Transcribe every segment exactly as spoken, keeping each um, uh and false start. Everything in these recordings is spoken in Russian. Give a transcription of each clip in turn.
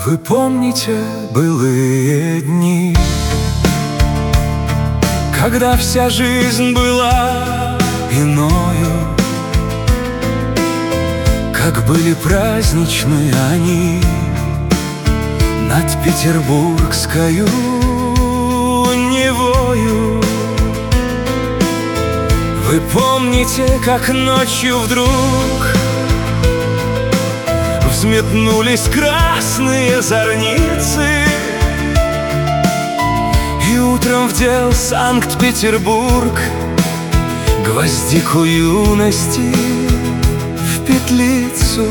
Вы помните былые дни, когда вся жизнь была иною, как были праздничны они над петербургскою Невою. Вы помните, как ночью вдруг взметнулись красные зорницы, и утром вдел Санкт-Петербург гвоздику юности в петлицу.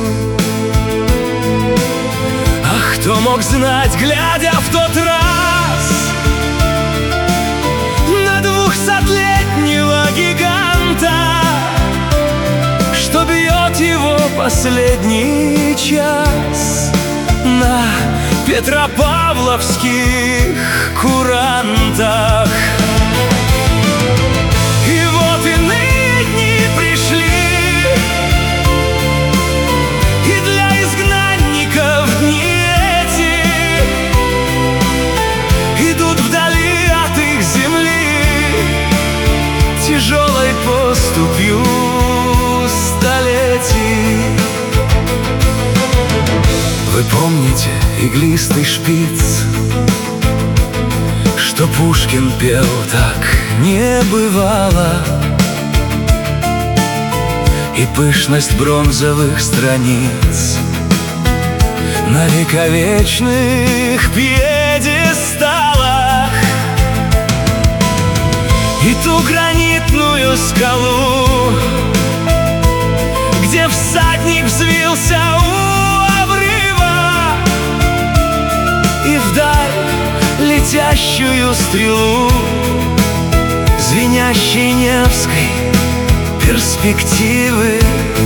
Ах, кто мог знать, глядя в тот раз на двухсотлетнего гиганта, что бьет его последний час на петропавловских курантах. И вот иные дни пришли, и для изгнанников дни эти идут вдали от их земли тяжелой поступью столетий. Вы помните иглистый шпиц, что Пушкин пел так не бывало, и пышность бронзовых страниц на вековечных пьедесталах, и ту гранитную скалу, где всадник взвился у обрыва, и вдаль летящую стрелу звенящей Невской перспективы,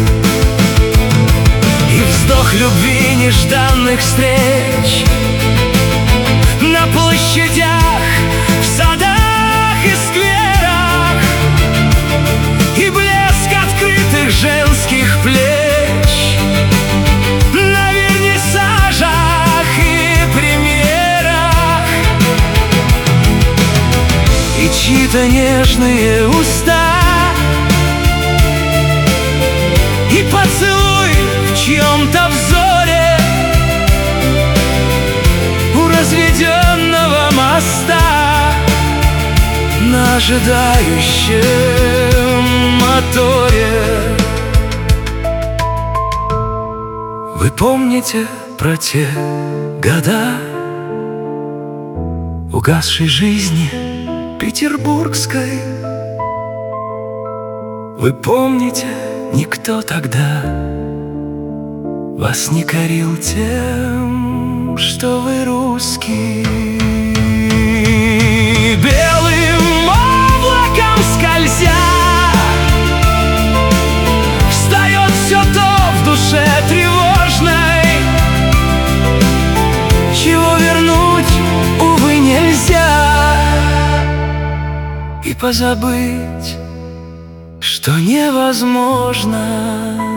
и вздох любви нежданных встреч на площадях, в садах и скверах, и блеск открытых женских плеч на вернисажах и премьерах, и чьи-то нежные уста, и поцелуй в чьем-то взоре у разведенного моста на ожидающем моторе. Вы помните про те года угасшей жизни петербургской? Вы помните, никто тогда вас не корил тем, что вы русский? Белым облаком скользя встает все то в душе тревожной, чего вернуть, увы, нельзя, и позабыть, что невозможно.